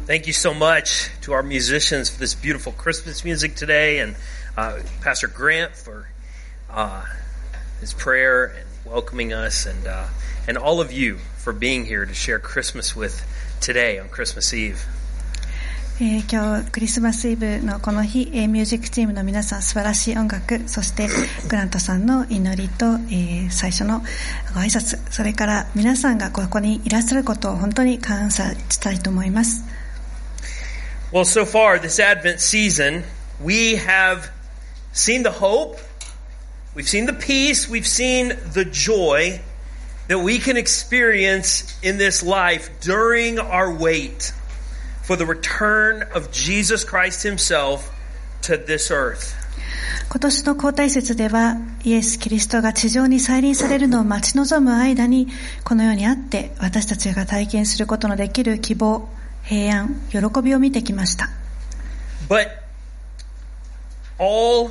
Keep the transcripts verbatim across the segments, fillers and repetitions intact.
Thank you so much to our musicians for this beautiful Christmas music today, and uh, Pastor Grant for uh, his prayer and welcoming us, and uh, and all of you for being here to share Christmas with today on Christmas Eve. えー、今日クリスマスイブのこの日、えー、ミュージックチームの皆さん素晴らしい音楽、そしてグラントさんの祈りと、えー、最初のご挨拶、それから皆さんがここにいらっしゃることを本当に感謝したいと思います。 Well, so far this Advent season, we have seen the hope, we've seen the peace, we've seen the joy that we can experience in this life during our wait for the return of Jesus Christ Himself to this earth. 今年の皇太節ではイエス・キリストが地上に再臨されるのを待ち望む間にこの世にあって私たちが体験することのできる希望、平安、喜びを見てきました。 But all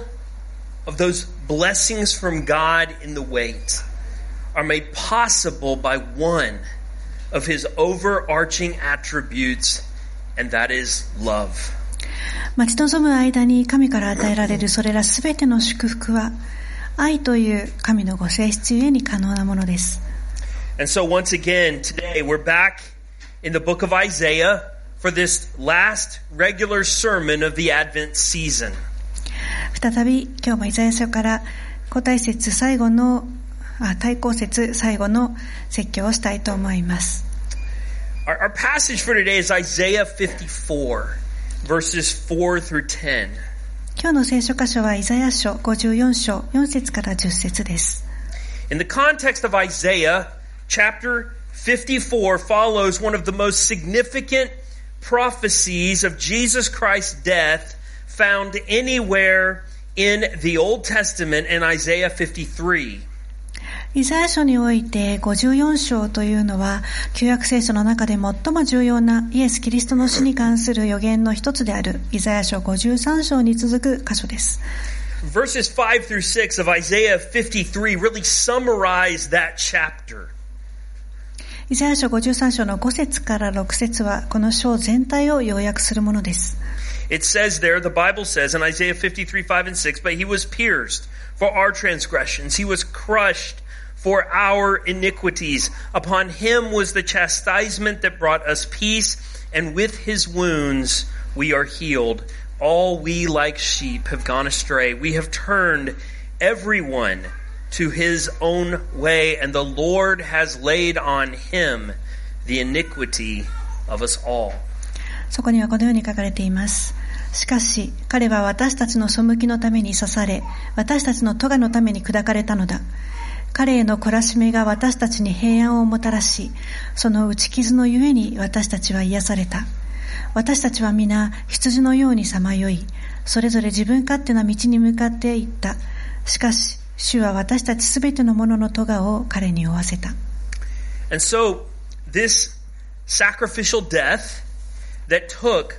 of those blessings from God in the wait are made possible by one of His overarching attributes, and that is love. 待ち望む間に神から与えられるそれらすべての祝福は愛という神のご性質ゆえに可能なものです。 And so once again today we're back in the book of Isaiah for this last regular sermon of the Advent season. 再び今日もイザヤ書から皇太節最後のあ対抗節最後の説教をしたいと思います。 Our, our passage for today is Isaiah fifty-four, verses four through ten. 今日の聖書箇所はイザヤ書ごじゅうよん章よん節からじゅっ節です。 In the context of Isaiah, chapter fifty-four follows one of the most significant prophecies of Jesus Christ's death found anywhere in the Old Testament in Isaiah fifty-three. イザヤ書においてごじゅうよん章というのは旧約聖書の中で最も重要なイエス・キリストの死に関する予言の一つであるイザヤ書ごじゅうさん章に続く箇所です。 Verses five through six of Isaiah fifty-three really summarize that chapter. イザヤ書ごじゅうさん章のご節からろく節はこの章全体を要約するものです。 It says there, the Bible says in Isaiah fifty-three, five and six, but He was pierced for our transgressions. He was crushed for our iniquities. Upon Him was the chastisement that brought us peace, and with His wounds we are healed. All we like sheep have gone astray. We have turned everyone to his own way, and the Lord has laid on Him the iniquity of us all. そこにはこのように書かれています。しかし彼は私たちの背きのために刺され、私たちの咎のために砕かれたのだ。彼への懲らしめが私たちに平安をもたらし、その打ち傷のゆえに私たちは癒された。私たちは皆羊のようにさまよい、それぞれ自分勝手な道に向かっていった。しかし主は私たちすべてのものの咎を彼に負わせた。 And so this sacrificial death that took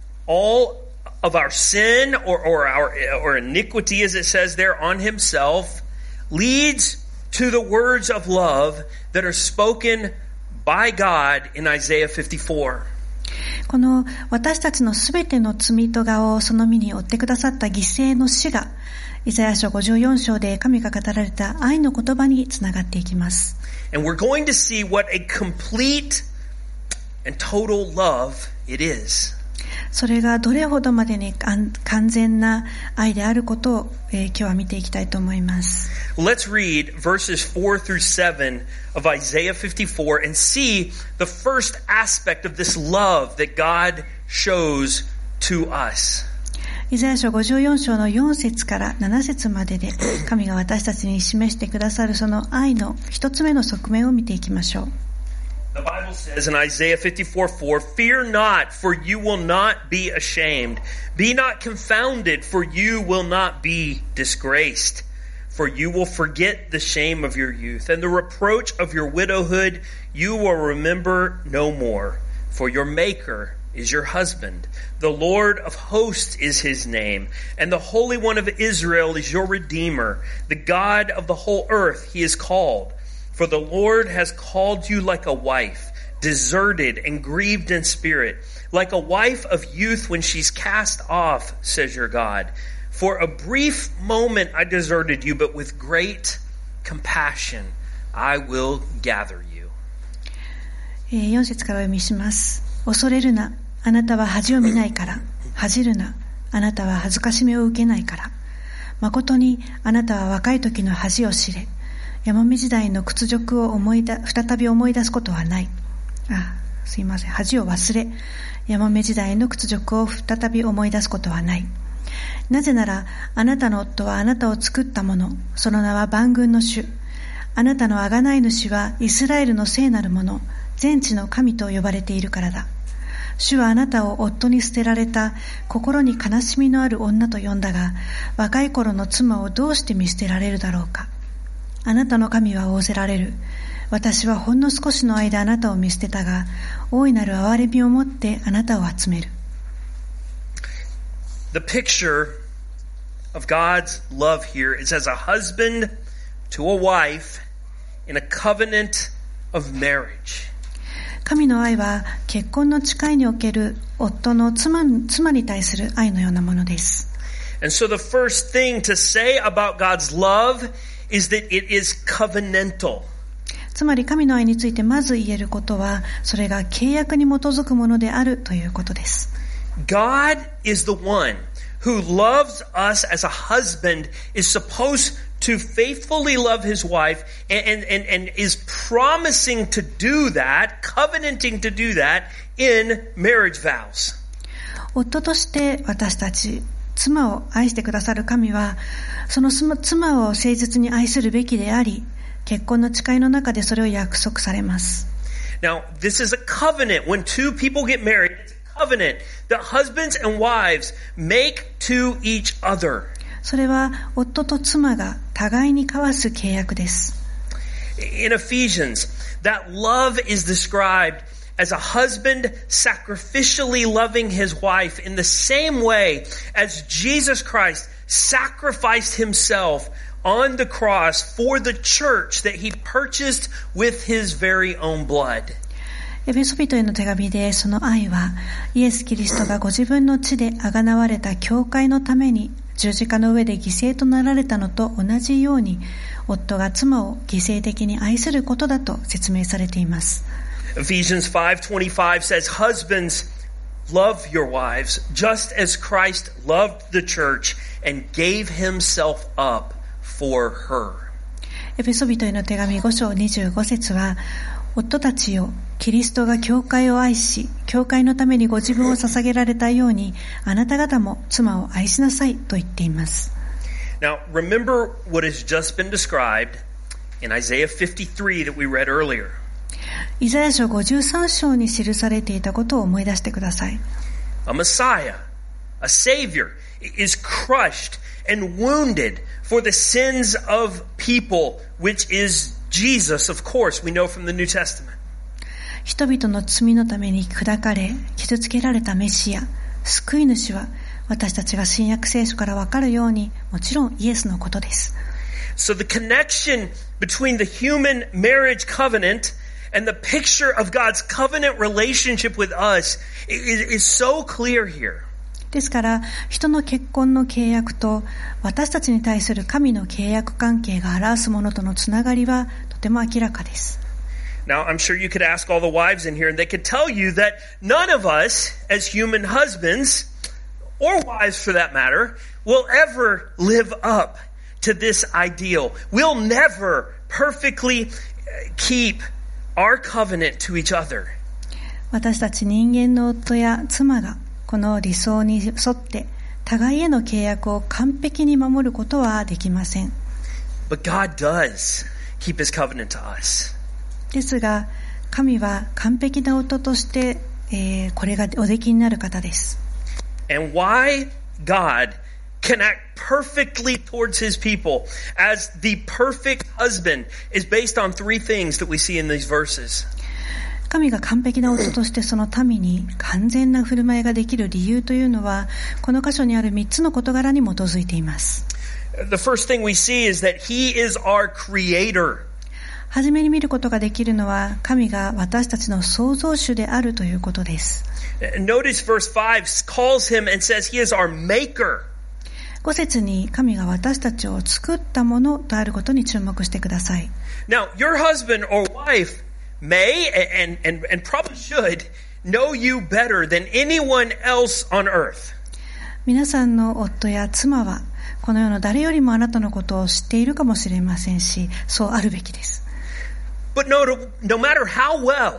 all of our sin or, or our or iniquity, as it says there, on Himself, leads to the words of love that are spoken by God in Isaiah fifty-four. この私たちのすべての罪とがをその身に負ってくださった犠牲の死がイザヤ書ごじゅうよん章で神が語られた愛の言葉につながっていきます。 And we're going to see what a complete and total love it is. それがどれほどまでに完全な愛であることを、えー、今日は見ていきたいと思います。 Let's read verses four through seven of Isaiah fifty-four and see the first aspect of this love that God shows to us. イザヤ書ごじゅうよん章のよん節からなな節までで神が私たちに示してくださるその愛の一つ目の側面を見ていきましょう。 The Bible says in Isaiah fifty-four, four, Fear not, for you will not be ashamed. Be not confounded, for you will not be disgraced. For you will forget the shame of your youth, and the reproach of your widowhood you will remember no more. For your Maker is your husband. The Lord of hosts is His name, and the Holy One of Israel is your Redeemer. The God of the whole earth He is called. For the Lord has called you like a wife, deserted and grieved in spirit. like a wife of youth when she's cast off, says your God. For a brief moment I deserted you, but with great compassion I will gather you. よん節からお読みします。恐れるな、あなたは恥を見ないから。恥じるな、あなたは恥ずかしめを受けないから。誠にあなたは若い時の恥を知れ。やもめ時代の屈辱を思いだ再び思い出すことはない。あ、すいません。恥を忘れ、やもめ時代の屈辱を再び思い出すことはない。なぜなら、あなたの夫はあなたを作ったもの、その名は万軍の主。あなたの贖い主はイスラエルの聖なるもの、全地の神と呼ばれているからだ。主はあなたを夫に捨てられた心に悲しみのある女と呼んだが、若い頃の妻をどうして見捨てられるだろうか。あなたの神は仰せられる。私はほんの少しの間あなたを見捨てたが、大いなる憐れみをもってあなたを集める。 The picture of God's love here is as a husband to a wife in a covenant of marriage. 神の愛は結婚の誓いにおける夫の 妻, 妻に対する愛のようなものです。 And so the first thing to say about God's love is that it is covenantal. つまり神の愛についてまず言えることは、それが契約に基づくものであるということです。 God is the one who loves us as a husband is supposed to faithfully love his wife and, and, and is promising to do that, covenanting to do that in marriage vows. 夫として私たち、妻を愛してくださる神は、その妻を誠実に愛するべきであり、結婚の誓いの中でそれを約束されます。 Now, this is a covenant. When two people get married, it's a covenant that husbands and wives make to each other. それは夫と妻が互いに交わす契約です。 In Ephesians, that love is described as a husband sacrificially loving his wife in the same way as Jesus Christ sacrificed himself on the cross for the church that he purchased with his very own blood. エペソビトへの手紙でその愛はイエス・キリストがご自分の血で贖われた教会のために十字架の上で犠牲となられたのと同じように夫が妻を犠牲的に愛することだと説明されています。 Ephesians five twenty-five says, Husbands, love your wives just as Christ loved the church and gave himself up for her. エペソビトへの手紙ご章にじゅうご節は、夫たちよ、キリストが教会を愛し、教会のためにご自分を捧げられたように、あなた方も妻を愛しなさいと言っています。 Now, remember what has just been described in Isaiah fifty-three that we read earlier. イザヤ書ごじゅうさん章に記されていたことを思い出してください。 A Messiah, a Savior, is crushed and wounded for the sins of people, which is Jesus, of course, we know from the New Testament. 人々の罪のために砕かれ、傷つけられたメシア、救い主は、私たちが新約聖書からわかるように、もちろんイエスのことです。 So the connection between the human marriage covenant and the picture of God's covenant relationship with us is, is so clear here. ですから、人の結婚の契約と私たちに対する神の契約関係が表すものとのつながりはとても明らかです。 Now, I'm sure you could ask all the wives in here and they could tell you that none of us as human husbands, or wives for that matter, will ever live up to this ideal. We'll never perfectly keep our covenant to each other. 私たち人間の夫や妻がこの理想に沿って互いへの契約を完璧に守ることはできません。 But God does keep his covenant to us. ですが、神は完璧な夫として、えー、これがおできになる方です。 And why God can act perfectly towards his people as the perfect husband is based on three things that we see in these verses. 神が完璧な夫としてその民に完全な振る舞いができる理由というのは、この箇所にある三つの事柄に基づいています。 The first thing we see is that he is our creator. はじめに見ることができるのは、神が私たちの創造主であるということです。 Notice verse five calls him and says he is our maker. ご節に神が私たちを作ったものとあることに注目してください。 Now, your husband or wife may and, and, and probably should know you better than anyone else on earth. 皆さんの夫や妻はこの世の誰よりもあなたのことを知っているかもしれませんし、そうあるべきです。 But no, no matter how well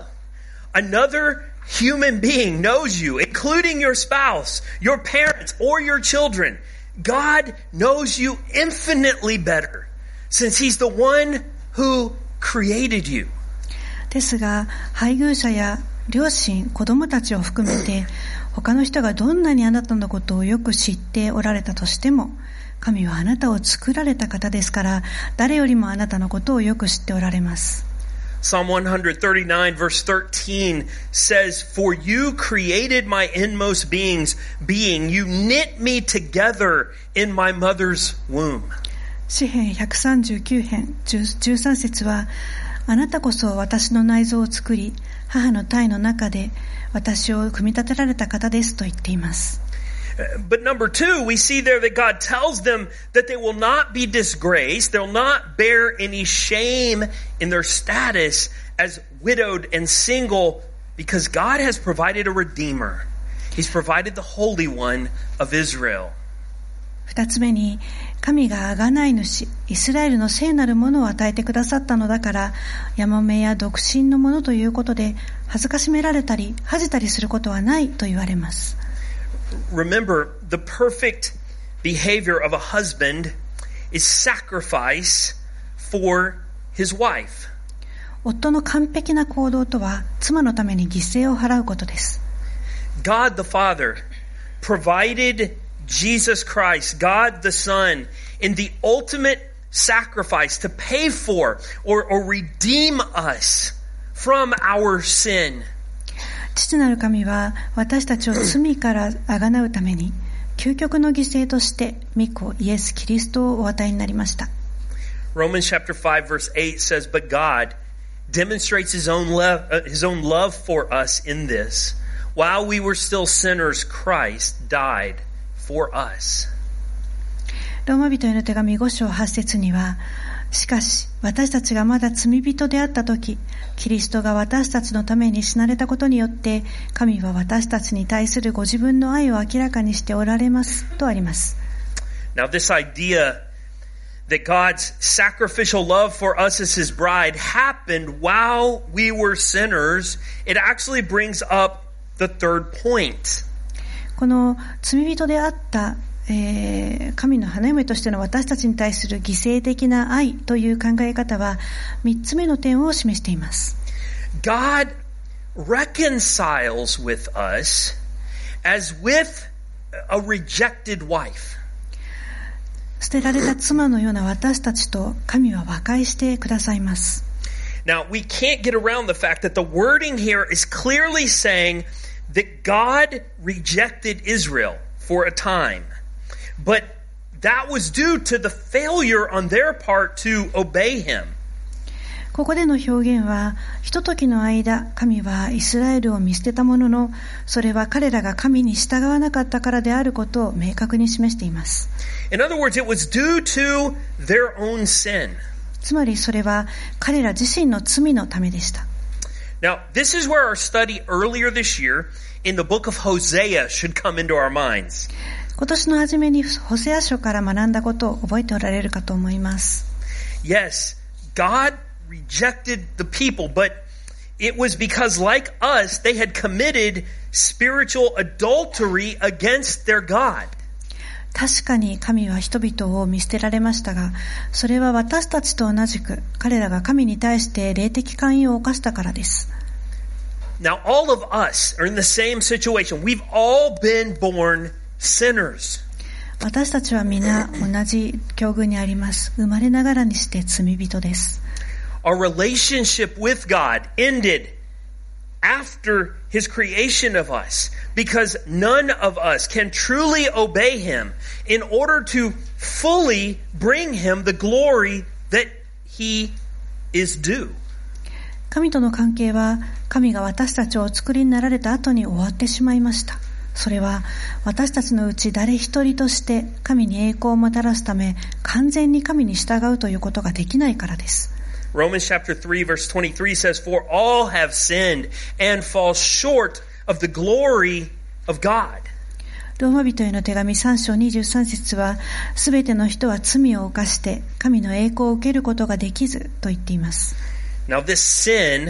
another human being knows you, including your spouse, your parents, or your children, God knows you infinitely better, since He's the one who created you. ですが、配偶者や両親、子供たちを含めて、他の人がどんなにあなたのことをよく知っておられたとしても、神はあなたを作られた方ですから、誰よりもあなたのことをよく知っておられます。 Psalm one thirty-nine verse thirteen says, For you created my inmost beings, being, you knit me together in my mother's womb. 詩編ひゃくさんじゅうきゅう編じゅうさん節は、あなたこそ私の内臓を作り、母の胎の中で私を組み立てられた方ですと言っています。 But number two, we see there that God tells them that they will not be disgraced. They'll not bear any shame in their status as widowed and single because God has provided a Redeemer. He's provided the Holy One of Israel. 二つ目に、神が贖い主、イスラエルの聖なるものを与えてくださったのだから、やもめや独身のものということで、恥ずかしめられたり、恥じたりすることはないと言われます。 Remember, the perfect behavior of a husband is sacrifice for his wife. 夫の完璧な行動とは、妻のために犠牲を払うことです。 God the Father provided Jesus Christ, God the Son, in the ultimate sacrifice to pay for or, or redeem us from our sin. 父なる神は私たちを罪からあがなうために究極の犠牲として御子イエス・キリストをお与えになりました。 Romans chapter five verse eight says, But God demonstrates His own love, uh, His own love for us in this. While we were still sinners, Christ died for us. ローマ人への手紙ご章はち節には、しかし私たちがまだ罪人であったとき、キリストが私たちのために死なれたことによって、神は私たちに対するご自分の愛を明らかにしておられますとあります。 Now this idea that God's sacrificial love for us as His bride happened while we were sinners, it actually brings up the third point. この罪人であったえー、神の花嫁としての私たちに対する犠牲的な愛という考え方は三つ目の点を示しています。 God reconciles with us as with a rejected wife. 捨てられた妻のような私たちと神は和解してくださいます。 Now, we can't get around the fact that the wording here is clearly saying that God rejected Israel for a time.But that was due to the failure on their part to obey him. ここでの表現は、ひとときの間、神はイスラエルを見捨てたものの、それは彼らが神に従わなかったからであることを明確に示しています。 In other words, it was due to their own sin. つまりそれは彼ら自身の罪のためでした。 Now, this is where our study earlier this year in the book of Hosea should come into our minds. 今年の初めにホセア書から学んだことを覚えておられるかと思います。 Yes, God rejected the people, but it was because, like us, they had committed spiritual adultery against their God. 確かに神は人々を見捨てられましたが、それは私たちと同じく彼らが神に対して霊的姦淫を犯したからです。 Now, all of us are in the same situation. We've all been born sinners. 私たちは皆同じ境遇にあります。生まれながらにして罪人です。 Our relationship with God ended after His creation of us because none of us can truly obey Him in order to fully bring Him the glory that He is due. 神との関係は神が私たちをお作りになられた後に終わってしまいました。それは私たちのうち誰一人として神に栄光をもたらすため完全に神に従うということができないからです。 Romans chapter three verse twenty-three says, For all have sinned and fall short of the glory of God. ローマ人への手紙さん章にじゅうさん節は、すべての人は罪を犯して神の栄光を受けることができずと言っています。 Now this sin,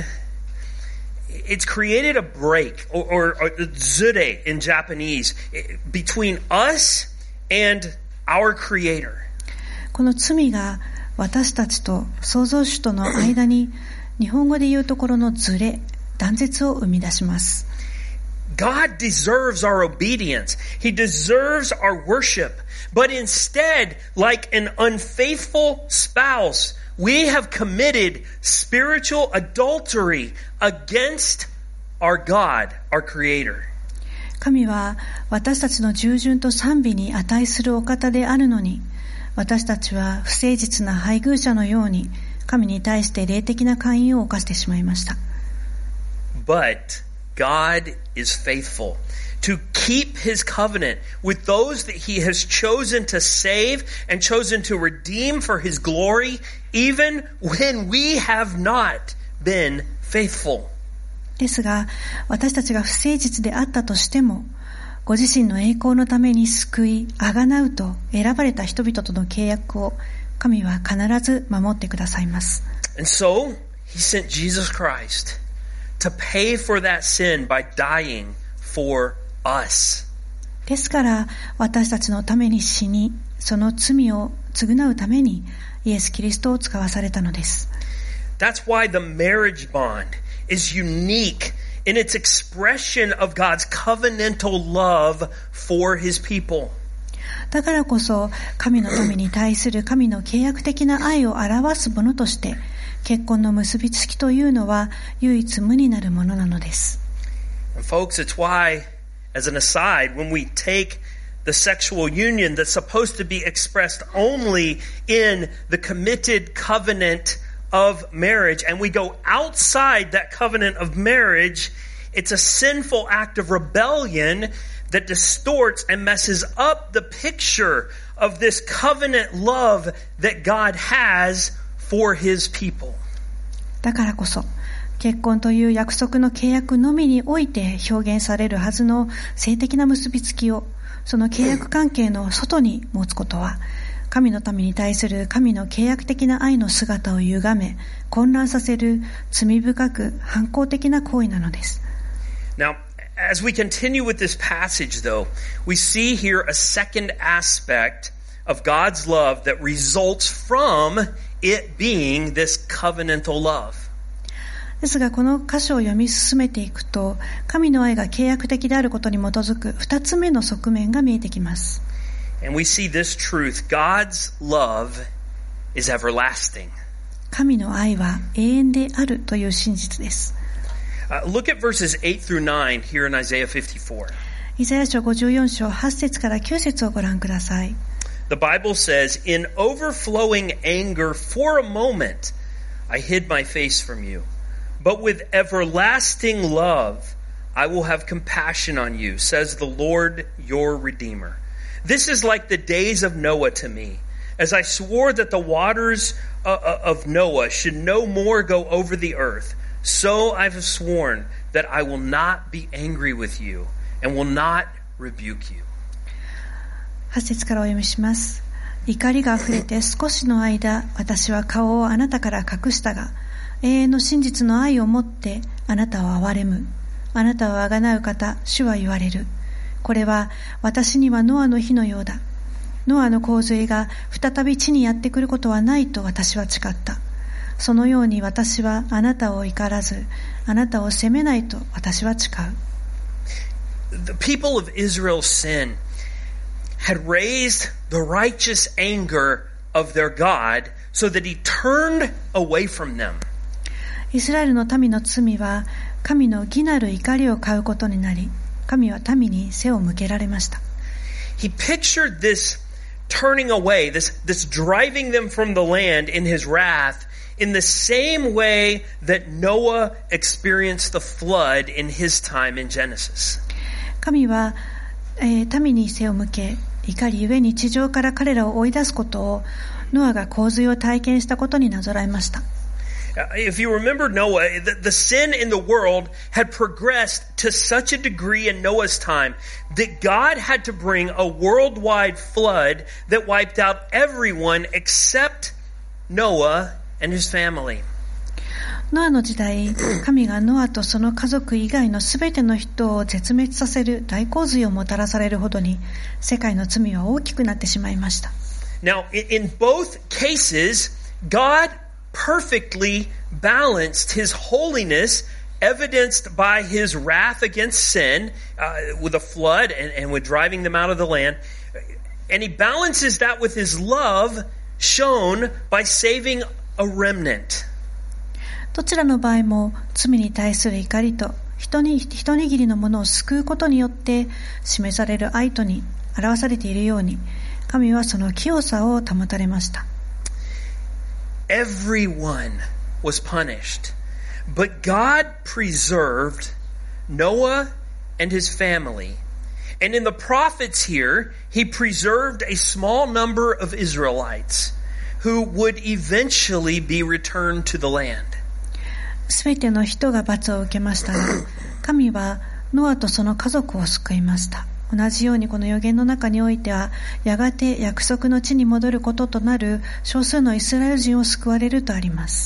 it's created a break, or, or, or zure in Japanese, between us and our Creator. この罪が私たちと創造主との間に、日本語で言うところのズレ、断絶を生み出します。 God deserves our obedience. He deserves our worship. But instead, like an unfaithful spouse, we have committed spiritual adultery against our God, our Creator. 神は私たちの従順と賛美に値するお方であるのに、私たちは不誠実な配偶者のように神に対して霊的な姦淫を犯してしまいました。 But God is faithful to keep his covenant with those that he has chosen to save and chosen to redeem for his glory, even when we have not been faithful. ですが、私たちが不誠実であったとしても、ご自身の栄光のために救い、あがなうと選ばれた人々との契約を神は必ず守ってくださいます。 And so, he sent Jesus Christ to pay for that sin by dying for us. ですから私たちのために死に、その罪を償うためにイエス・キリストを使わされたのです。 That's why the marriage bond is unique in its expression of God's covenantal love for his people. だからこそ神のために対する神の契約的な愛を表すものとして結婚の結びつきというのは唯一無二なるものなのです。 And folks, it's why, as an aside, when we take the sexual union that's supposed to be expressed only in the committed covenant of marriage, and we go outside that covenant of marriage, it's a sinful act of rebellion that distorts and messes up the picture of this covenant love that God has for his people. だからこそ結婚という約束の契約のみにおいて表現されるはずの性的な結びつきをその契約関係の外に持つことは神のために対する神の契約的な愛の姿を歪め混乱させる罪深く反抗的な行為なのです。 Now, as we continue with this passage though, we see here a second aspect of God's love that results from it being this covenantal love. ですがこの箇所を読み進めていくと神の愛が契約的であることに基づく二つ目の側面が見えてきます。 And we see this truth, God's love is everlasting. 神の愛は永遠であるという真実です。 Uh, look at verses eight through nine here in Isaiah fifty-four. イザヤ書ごじゅうよん章はち節からきゅう節をご覧ください。 The Bible says, In overflowing anger for a moment, I hid my face from you. But with everlasting love, I will have compassion on you, says the Lord your Redeemer. This is like the days of Noah to me, as I swore that the waters of Noah should no more go over the earth. So I have sworn that I will not be angry with you and will not rebuke you. はち節からお読みします。怒りがあふれて少しの間、私は顔をあなたから隠したが、永遠の真実の愛をもってあなたを憐れむ。あなたをあがなう方、主は言われる。これは私にはノアの日のようだ。ノアの洪水が再び地にやってくることはないと私は誓った。そのように私はあなたを怒らず、あなたを責めないと私は誓う。 The people of Israel's sin had raised the righteous anger of their God so that he turned away from them. イスラエルの民の罪は神の義なる怒りを買うことになり、神は民に背を向けられました。 He pictured this turning away, this, this driving them from the land in his wrath in the same way that Noah experienced the flood in his time in Genesis. 神は、えー、民に背を向け、怒りゆえに地上から彼らを追い出すことを、ノアが洪水を体験したことになぞらえました。 If you remember Noah, the, the sin in the world had progressed to such a degree in Noah's time that God had to bring a worldwide flood that wiped out everyone except Noah and his family. ノアの時代、神がノアとその家族以外のすべての人を絶滅させる大洪水をもたらされるほどに、世界の罪は大きくなってしまいました。 Now, in both cases, God perfectly balanced his holiness, evidenced by his wrath against sin, uh, with a flood and, and with driving them out of the land. And he balances that with his love shown by saving a remnant. どちらの場合も罪に対する怒りと一に一握りのものを救うことによって示される愛とに表されているように、神はその清さを保たれました。 Everyone was punished, but God preserved Noah and his family. And in the prophets here, he preserved a small number of Israelites who would eventually be returned to the land. すべての人が罰を受けましたが、神はノアとその家族を救いました。同じようにこの預言の中においては、やがて約束の地に戻ることとなる少数のイスラエル人を救われるとあります。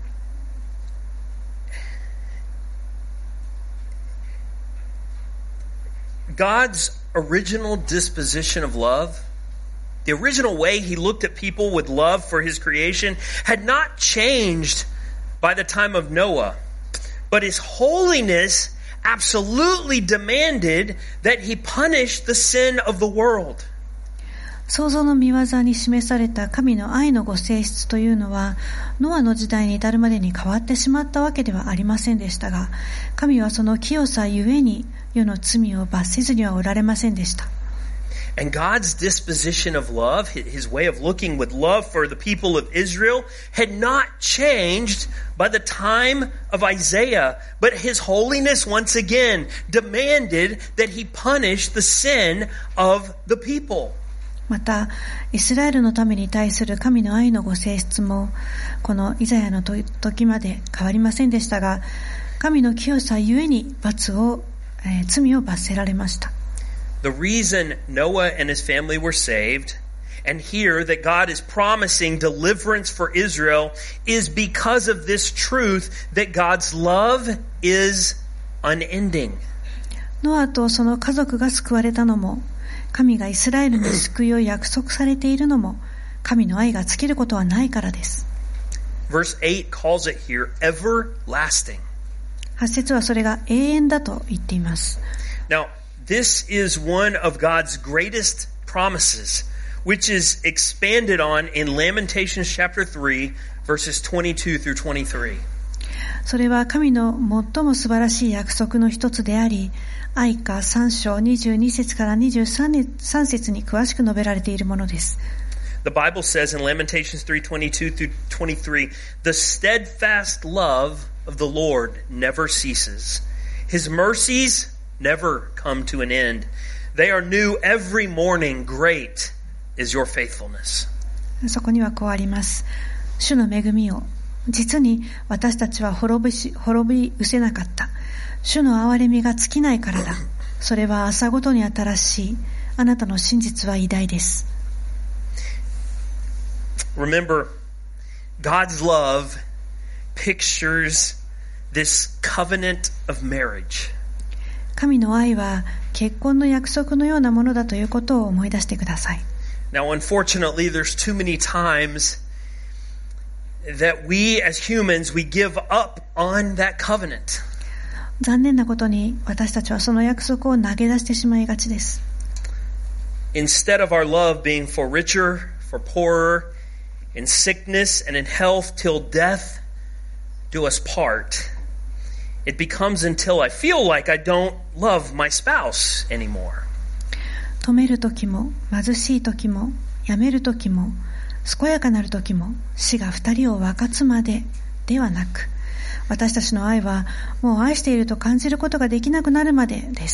God's original disposition of love, the original way he looked at people with love for his creation, had not changed by the time of Noah, but his holiness absolutely demanded that he punish the sin of the world. 創造の御業に示された神の愛のご性質というのは、ノアの時代に至るまでに変わってしまったわけではありませんでしたが、神はその清さゆえに世の罪を罰せずにはおられませんでした。 And God's disposition of love, his way of looking with love for the people of Israel, had not changed by the time of Isaiah. But his holiness once again demanded that he punish the sin of the people. また、イスラエルのために対する神の愛のご性質も、このイザヤの時まで変わりませんでしたが、神の清さゆえに罰を、えー、罪を罰せられました。 The reason Noah and his family were saved, and here that God is promising deliverance for Israel, is because of this truth that God's love is unending. ノアとその家族が救われたのも、神がイスラエルに救いを約束されているのも、神の愛が尽きることはないからです。 Verse eight calls it here everlasting. はち節はそれが永遠だと言っています。 Now, this is one of God's greatest promises, which is expanded on in Lamentations chapter three, verses twenty-two through twenty-three. それは神の最も素晴らしい約束の一つであり、愛歌三章にじゅうに節からにじゅうさん節に詳しく述べられているものです。 The Bible says in Lamentations three twenty-two through twenty-three, the steadfast love of the Lord never ceases. His mercies never come to an end. They are new every morning. Great is your faithfulness. そこにはこうあります。主の恵みを、実に私たちは滅びし、滅び失せなかった。主の憐れみが尽きないからだ。それは朝ごとに新しい。あなたの真実は偉大です。 Remember, God's love pictures this covenant of marriage. 神の愛は結婚の約束のようなものだということを思い出してください。 Now, unfortunately, there's too many times that we as humans, we give up on that covenant. 残念なことに私たちはその約束を投げ出してしまいがちです。 Instead of our love being for richer, for poorer, in sickness and in health till death do us part, it becomes until I feel like I don't love my spouse anymore. 止めるときも、貧しいときも、やめるときも、 健やかなる時も死が二人を分かつまでではなく、私たちの愛はもう愛していると感じることができなくなるまでです。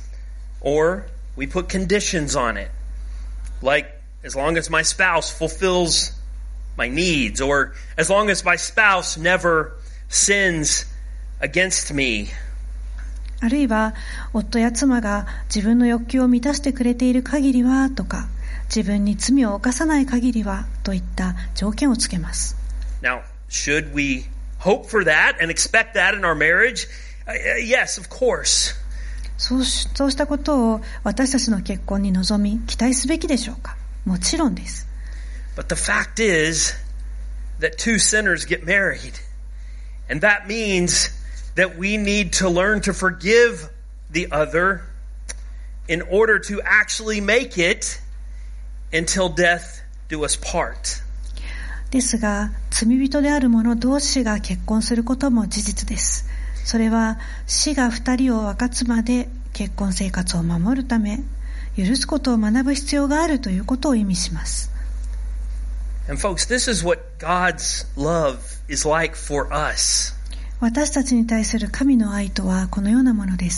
Or we put conditions on it, like as long as my spouse fulfills my needs, or as long as my spouse never sins against me. あるいは夫や妻が自分の欲求を満たしてくれている限りはとか、自分に罪を犯さない限りはといった条件をつけます。 Now, should we hope for that and expect that in our marriage? Uh, yes, of course. そうし、そうしたことを私たちの結婚に望み期待すべきでしょうか。もちろんです。 But the fact is that two sinners get married. And that means that we need to learn to forgive the other in order to actually make it until death do us part. ですが、罪人である者同士が結婚することも事実です。それは死が二人を分かつまで結婚生活を守るため、許すことを学ぶ必要があるということを意味します。 And folks, this is what God's love is like for us. 私たちに対する神の愛とはこのようなものです。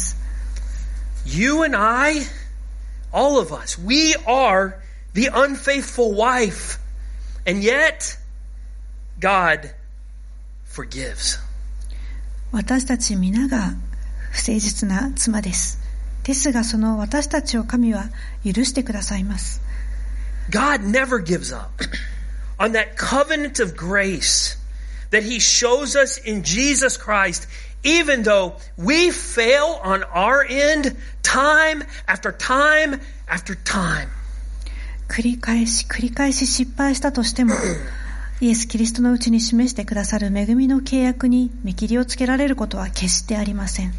You and I, all of us, we are the unfaithful wife. And yet, God forgives. 私たち皆が不誠実な妻です。ですがその私たちを神は許してくださいます。 God never gives up on that covenant of grace that He shows us in Jesus Christ, even though we fail on our end time after time after time. 繰り返し繰り返し失敗したとしても、イエス・キリストのうちに示してくださる恵みの契約に見切りをつけられることは決してありません。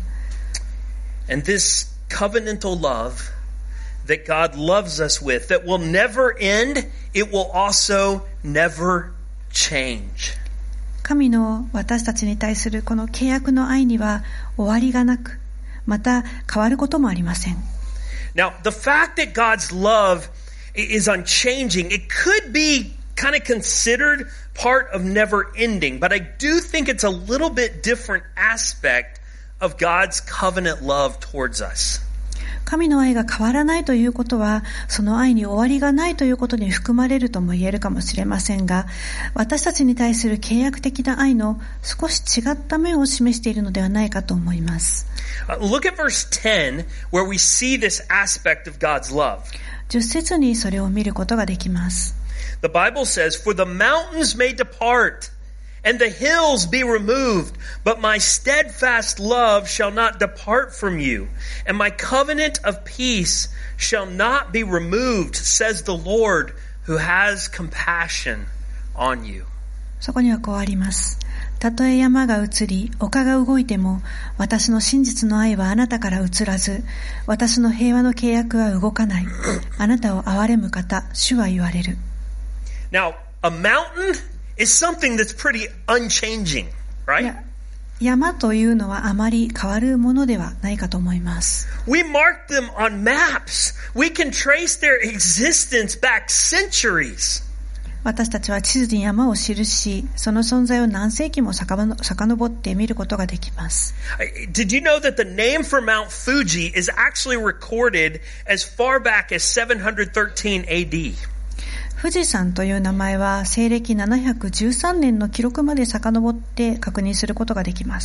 And this covenantal love that God loves us with, that will never end, it will also never change. 神の私たちに対するこの契約の愛には終わりがなく、また変わることもありません。 Now, the fact that God's love is unchanging, it could be kind of considered part of never ending, but I do think it's a little bit different aspect of God's covenant love towards us. 神の愛が変わらないということは、その愛に終わりがないということに含まれるとも言えるかもしれませんが、私たちに対する契約的な愛の少し違った面を示しているのではないかと思います。 Uh, look at verse ten, where we see this aspect of God's love. じゅっ節にそれを見ることができます。 The Bible says, "For the mountains may depart, and the hills be removed, but my steadfast love shall not depart from you, and my covenant of peace shall not be removed, says the Lord, who has compassion on you." そこにはこうあります。たとえ山が移り、丘が動いても、私の真実の愛はあなたから移らず、私の平和の契約は動かない。あなたを憐れむ方、主は言われる。 Now, a mountain is something that's pretty unchanging, right? 山というのはあまり変わるものではないかと思います。 We mark them on maps. We can trace their existence back centuries. 私たちは地図に山を記し、その存在を何世紀も遡って見ることができます。 Did you know that the name for Mount Fuji is actually recorded as far back as seven thirteen A D? 富士山という名前は西暦ななひゃくじゅうさんねんの記録まで遡って確認することができます。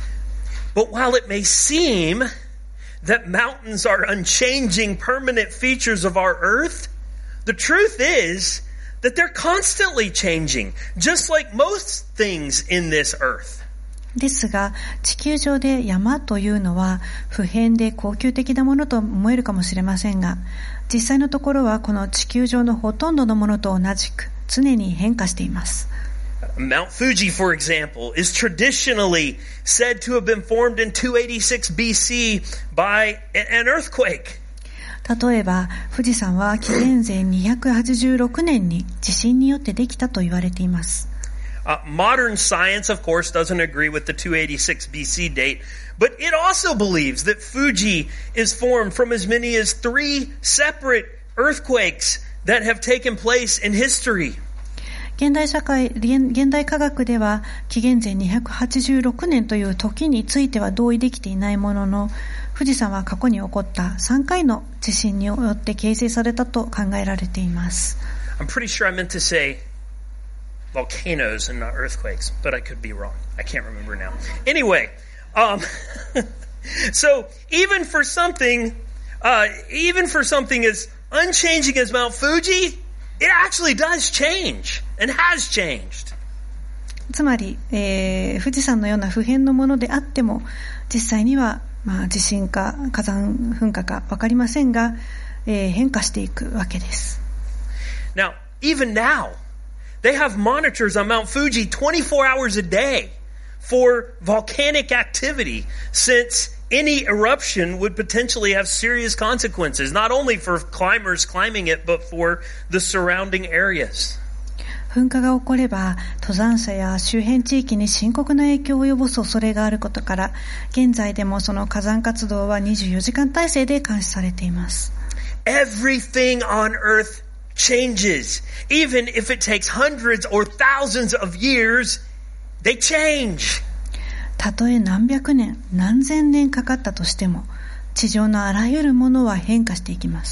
But while it may seem that mountains are unchanging permanent features of our earth, the truth is that they're constantly changing, just like most things in this earth. ですが、地球上で山というのは不変で恒久的なものと思えるかもしれませんが、実際のところはこの地球上のほとんどのものと同じく常に変化しています。 Mount Fuji, for example, is traditionally said to have been formed in two eighty-six B C by an earthquake. 例えば、富士山は紀元前にひゃくはちじゅうろくねんに地震によってできたと言われています。 Uh, modern science, of course, doesn't agree with the two eighty-six B C date, but it also believes that Fuji is formed from as many as three separate earthquakes that have taken place in history. 現代社会、現現代科学では紀元前にひゃくはちじゅうろくねんという時については同意できていないものの、富士山は過去に起こったさんかいの地震によって形成されたと考えられています。 I'm pretty sure I meant to say volcanoes and not earthquakes, but I could be wrong. I can't remember now. Anyway, um, so even for something, uh, even for something as unchanging as Mount Fuji, it actually does change and has changed. つまり、えー、富士山のような不変のものであっても、実際には、まあ、地震か火山噴火か分かりませんが、えー、変化していくわけです。 Now, even now, they have monitors on Mount Fuji twenty-four hours a day for volcanic activity, since any eruption would potentially have serious consequences, not only for climbers climbing it, but for the surrounding areas. 噴火が起これば、登山者や周辺地域に深刻な影響を及ぼす恐れがあることから、現在でもその火山活動はにじゅうよじかん体制で監視されています。 Everything on earth changes. Even if it takes hundreds or thousands of years, they change. たとえ何百年、何千年かかったとしても、地上のあらゆるものは変化していきます。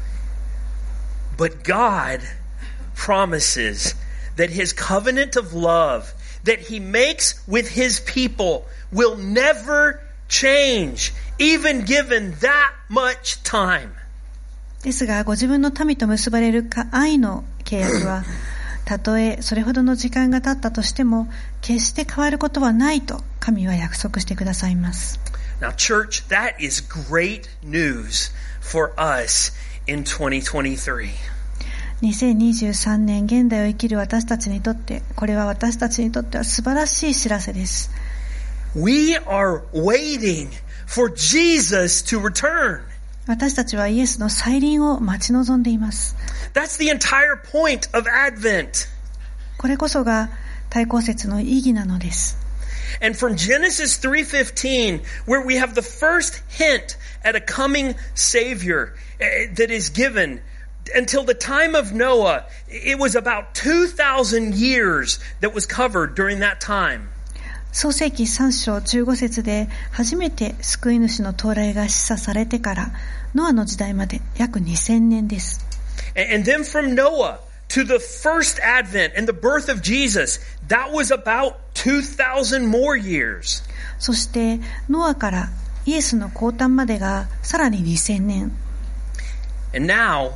But God promises that His covenant of love that He makes with His people will never change, even given that much time. ですが、ご自分の民と結ばれる愛の契約は、たとえそれほどの時間が経ったとしても、決して変わることはないと神は約束してくださいます。 Now, church, that is great news for us in twenty twenty-three. にせんにじゅうさんねん現代を生きる私たちにとって、これは私たちにとっては素晴らしい知らせです。 We are waiting for Jesus to return. 私たちはイエスの再臨を待ち望んでいます。 That's the entire point of Advent. これこそが大公節の意義なのです。 And from Genesis three fifteen, where we have the first hint at a coming Savior that is given, until the time of Noah, it was about two thousand years that was covered during that time. 創世記さん章じゅうご節で初めて救い主の到来が示唆されてからノアの時代まで約にせんねんです。 And then from Noah to the first advent and the birth of Jesus, that was about two thousand more years. そしてノアからイエスの降誕までがさらににせんねん。 And now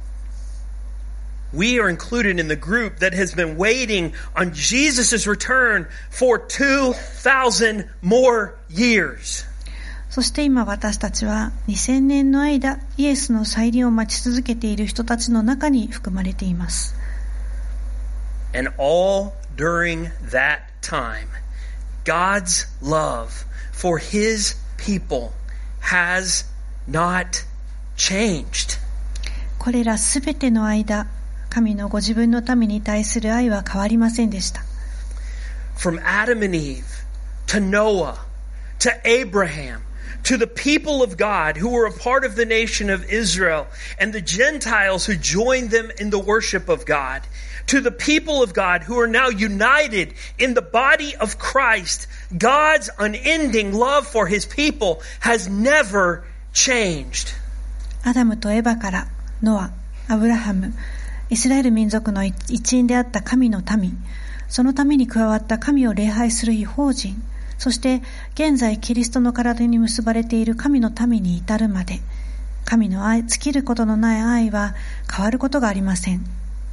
we are included in the group that has been waiting on Jesus' return for two thousand more years. そして今私たちはにせんねんの間イエスの再臨を待ち続けている人たちの中に含まれています。 And all during that time, God's love for His people has not changed. これらすべての間、神のご自分の民に対する愛は変わりませんでした。 From Adam and Eve to Noah to Abraham to the people of God who were a part of the nation of Israel and the Gentiles who joined them in the worship of God, to the people of God who are now united in the body of Christ, God's unending love for His people has never changed. アダムとエバからノア、アブラハム、イスラエル民族の一員であった神の民、そのために加わった神を礼拝する異邦人、そして現在キリストの体に結ばれている神の民に至るまで、神の愛、尽きることのない愛は変わることがありません。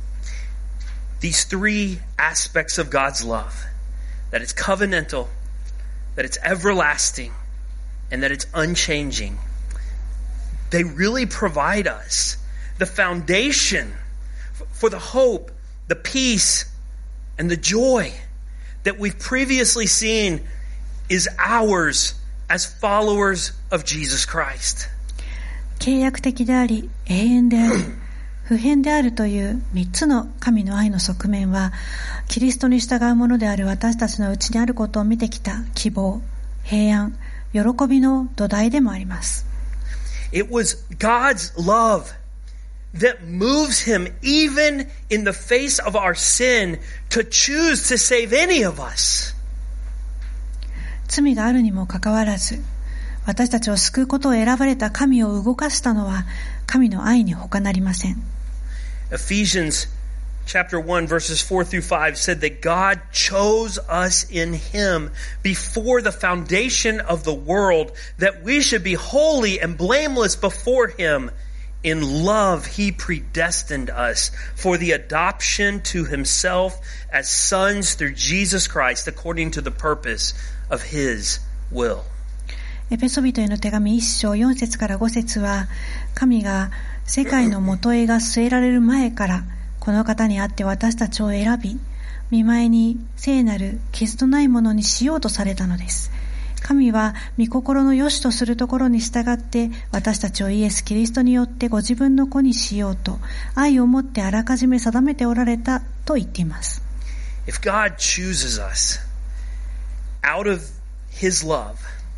These three aspects of God's love, that it's covenantal, that it's everlasting, and that it's unchanging, they really provide us the foundation for the hope, the peace, and the joy that we've previously seen is ours as followers of Jesus Christ. 契約的であり、永遠であり、不変であるという三つの神の愛の側面は、キリストに従うものである私たちのうちにあることを見てきた希望、平安、喜びの土台でもあります。 It was God's love that moves him even in the face of our sin to choose to save any of us. 罪があるにもかかわらず、私たちを救うことを選ばれた神を動かしたのは神の愛に他なりません。 Ephesians chapter one verses four through five said that God chose us in him before the foundation of the world, that we should be holy and blameless before him. In love, he predestined us for the adoption to himself as sons through Jesus Christ, according to the purpose of his will. エペソビトへの手紙一章四節から五節は、神が世界の元絵が据えられる前からこの方にあって私たちを選び、御前に聖なる傷のないものにしようとされたのです。神は御心の良しとするところに従って私たちをイエス・キリストによってご自分の子にしようと愛をもってあらかじめ定めておられたと言っています。 If God chooses us out of his love,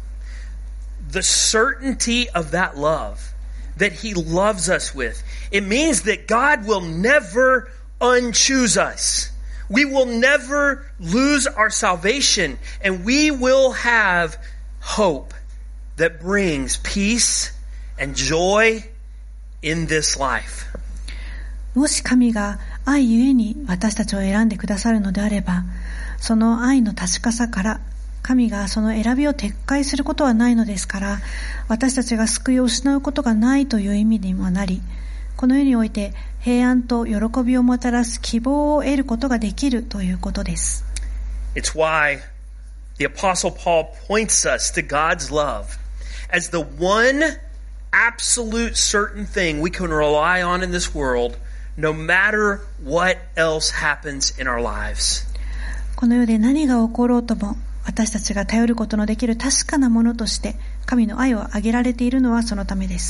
the certainty of that love that he loves us with, it means that God will never unchoose us. We will never lose our salvation, and we will have hope that brings peace and joy in this life. もし神が愛ゆえに私たちを選んでくださるのであれば、その愛の確かさから神がその選びを撤回することはないのですから、私たちが救いを失うことがないという意味にもなり、この世において平安と喜びをもたらす希望を得ることができるということです。 It's why the Apostle Paul points us to God's love as the one absolute certain thing we can rely on in this world, no matter what else happens in our lives. この世で何が起ころうとも、私たちが頼ることのできる確かなものとして神の愛を挙げられているのはそのためです。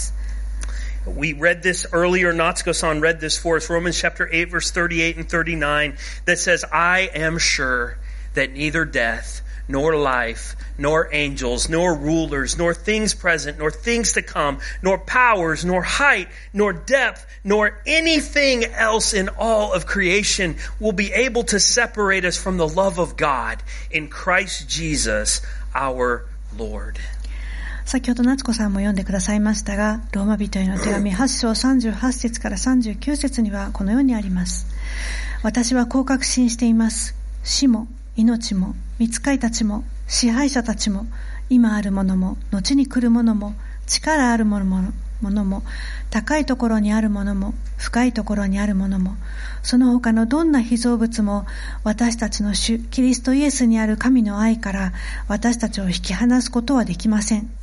We read this earlier. Natsuko-san read this for us. Romans chapter eight, verse thirty-eight and thirty-nine, that says, I am sure that neither death, nor life, nor angels, nor rulers, nor things present, nor things to come, nor powers, nor height, nor depth, nor anything else in all of creation will be able to separate us from the love of God in Christ Jesus our Lord. 先ほど夏子さんも読んでくださいましたが、ローマ人への手紙はち章さんじゅうはち節からさんじゅうきゅう節にはこのようにあります。私はこう確信しています。死も命も御使いたちも支配者たちも今あるものも後に来るものも力あるものもものも高いところにあるものも深いところにあるものもその他のどんな被造物も私たちの主キリストイエスにある神の愛から私たちを引き離すことはできません。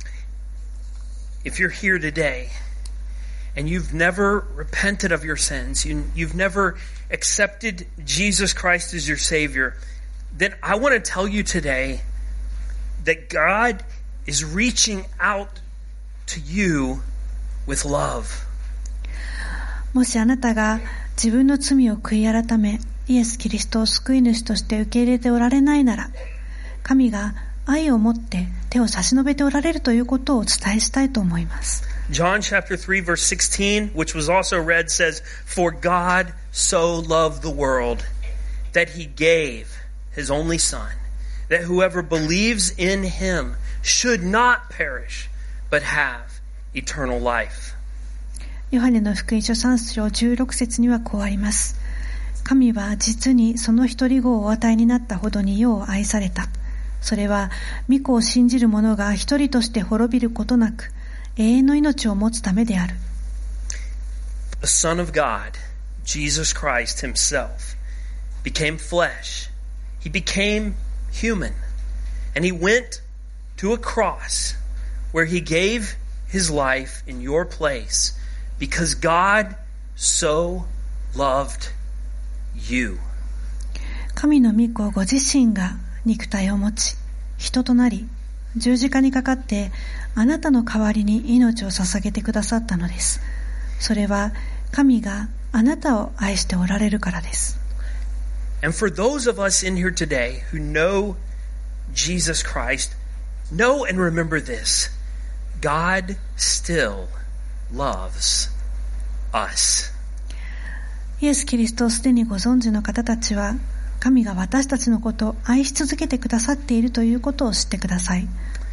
If you're here today and you've never repented of your sins, you, you've never accepted Jesus Christ as your Savior, then I want to tell you today that God is reaching out to you with love. もしあなたが自分の罪を悔い改め、イエス・キリストを救い主として受け入れておられないなら、神が愛を持って手を差し伸べておられるということをお伝えしたいと思います。 John chapter three verse sixteen, which was also read, says, For God so loved the world that he gave his only Son, that whoever believes in him should not perish, but have eternal life. ヨハネの福音書さん章じゅうろく節にはこうあります。神は実にその一人子をお与えになったほどに世を愛された。それは御子を信じる者が一人として滅びることなく永遠の命を持つためである。 The Son of God, Jesus Christ himself, became flesh. He became human. And he went to a cross where he gave his life in your place because God so loved you. 神の御子ご自身が肉体を持ち、人となり、十字架にかかってあなたの代わりに命を捧げてくださったのです。それは神があなたを愛しておられるからです。 And for those of us in here today who know Jesus Christ, know and remember this. God still loves us. イエス・キリストをすでにご存知の方たちは、神が私たちのことを愛し続けてくださっているということを知ってください。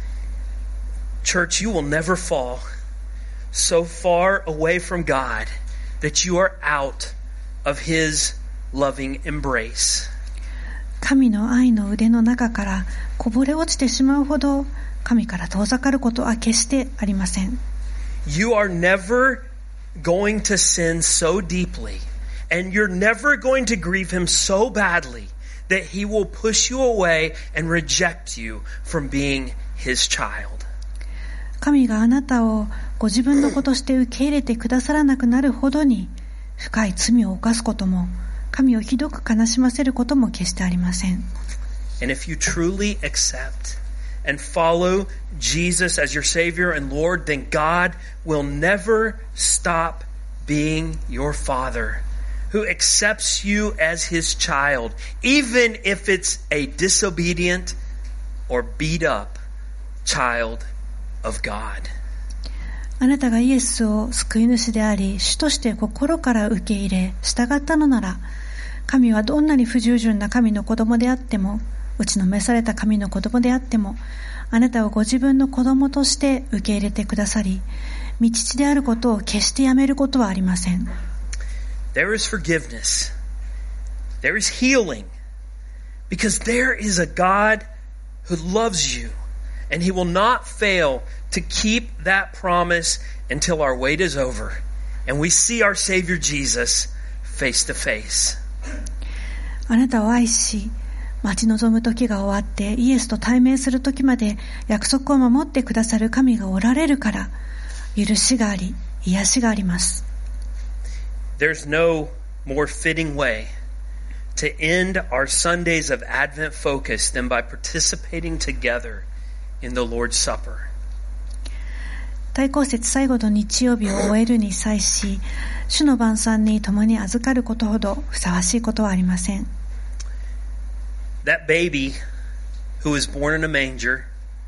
Church, you will never fall so far away from God that you are out of His loving embrace. 神の愛の腕の中からこぼれ落ちてしまうほど神から遠ざかることは決してありません。 You are never going to sin so deeply, and you're never going to grieve Him so badly that He will push you away and reject you from being His child. 神があなたをご自分の子として受け入れてくださらなくなるほどに深い罪を犯すことも、神をひどく悲しませることも決してありません。 And if you truly accept and follow Jesus as your Savior and Lord, then God will never stop being your Father, who accepts you as His child, even if it's a disobedient or beat up child of God. あなたがイエスを救い主であり、主として心から受け入れ、従ったのなら、神はどんなに不従順な神の子供であっても、打ちのめされた神の子供であっても、あなたをご自分の子供として受け入れてくださり、御父であることを決してやめることはありません。 There is forgiveness. There is healing. Because there is a God who loves you. And He will not fail to keep that promise until our wait is over. And we see our Savior Jesus face to face. あなたを愛し、待ち望む時が終わってイエスと対面する時まで約束を守ってくださる神がおられるから、許しがあり、癒しがあります。 There's no more fitting way to end our Sundays of Advent focus than by participating together in the Lord's Supper. 大公節最後の日曜日を終えるに際し、主の晩餐に共に預かることほどふさわしいことはありません。 That baby who was born in a manger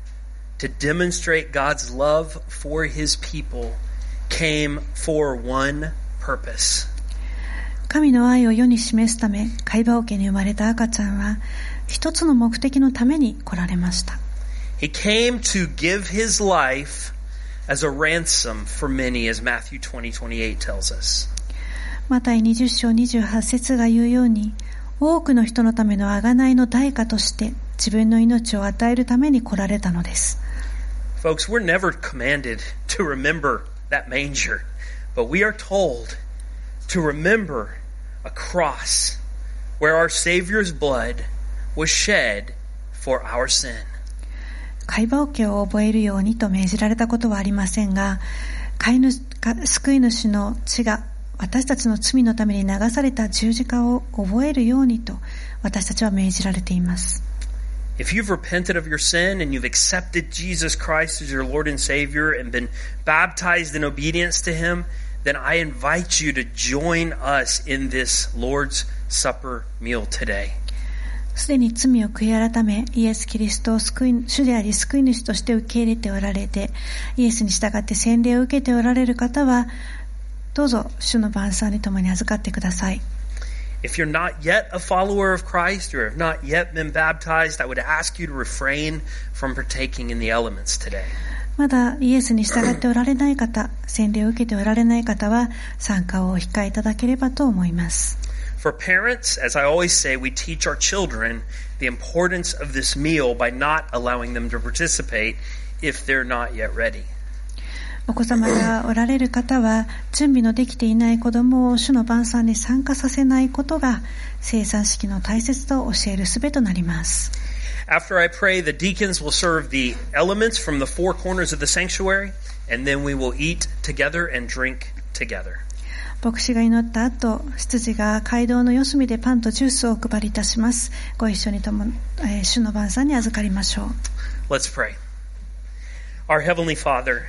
to demonstrate God's love for His people came for one purpose. 神の愛を世に示すため、貝羽桶に生まれた赤ちゃんは一つの目的のために来られました。 He came to give His life as a ransom for many, as Matthew twenty twenty-eight tells us. マタイにじゅっ章にじゅうはち節が言うように、多くの人のための贖いの代価として自分の命を与えるために来られたのです。 Folks, we're never commanded to remember that manger, but we are told to remember a cross where our Savior's blood was shed for our sin. 貝羽桶を覚えるようにと命じられたことはありませんが、飼い主救い主の血が私たちの罪のために流された十字架を覚えるようにと私たちは命じられています。 If you've repented of your sin and you've accepted Jesus Christ as your Lord and Savior and been baptized in obedience to Him, then I invite you to join us in this Lord's Supper meal today. すでに罪を悔い改め、イエス・キリストを救い主であり救い主として受け入れておられて、イエスに従って洗礼を受けておられる方は、どうぞ主の晩餐に共に預かってください。 If you're not yet a follower of Christ or have not yet been baptized, I would ask you to refrain from partaking in the elements today. まだイエスに従っておられない方、洗礼を受けておられない方は参加をお控えいただければと思います。 For parents, as I always say, we teach our children the importance of this meal by not allowing them to participate if they're not yet ready. お子様がおられる方は、準備のできていない子供を主の晩餐に参加させないことが、聖餐式の大切さを教える術となります。 After I pray, the deacons will serve the elements from the four corners of the sanctuary, and then we will eat together and drink together. 牧師が祈った後、執事が街道の四隅でパンとジュースをお配りいたします。ご一緒にとも、えー、主の晩餐に預かりましょう。 Let's pray. Our Heavenly Father,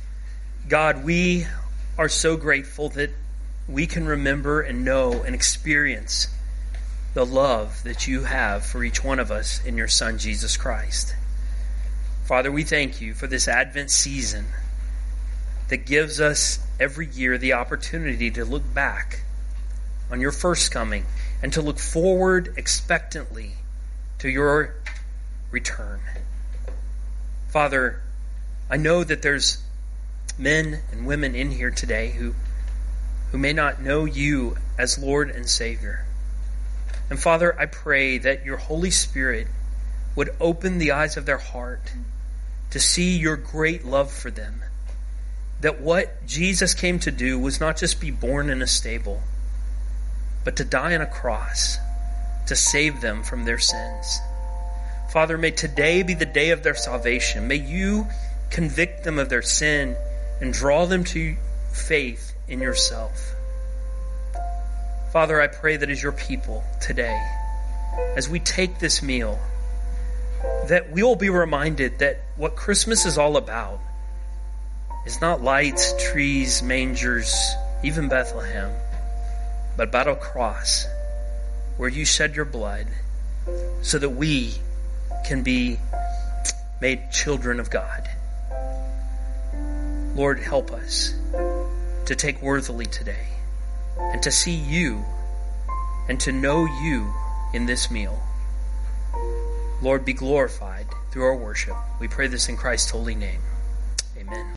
God, we are so grateful that we can remember and know and experience the love that you have for each one of us in your Son, Jesus Christ. Father, we thank you for this Advent season that gives us every year the opportunity to look back on your first coming and to look forward expectantly to your return. Father, I know that there's men and women in here today who, who may not know you as Lord and Savior. And Father, I pray that your Holy Spirit would open the eyes of their heart to see your great love for them. That what Jesus came to do was not just be born in a stable, but to die on a cross to save them from their sins. Father, may today be the day of their salvation. May you convict them of their sin and draw them to faith in yourself. Father, I pray that as your people today, as we take this meal, that we will be reminded that what Christmas is all about is not lights, trees, mangers, even Bethlehem, but about a cross where you shed your blood so that we can be made children of God. Lord, help us to take worthily today and to see you and to know you in this meal. Lord, be glorified through our worship. We pray this in Christ's holy name. Amen.